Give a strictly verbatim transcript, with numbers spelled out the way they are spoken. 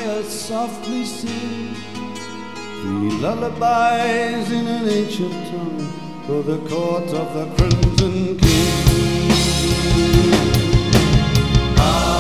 choir softly sing three lullabies in an ancient tongue for the court of the Crimson King. Ah,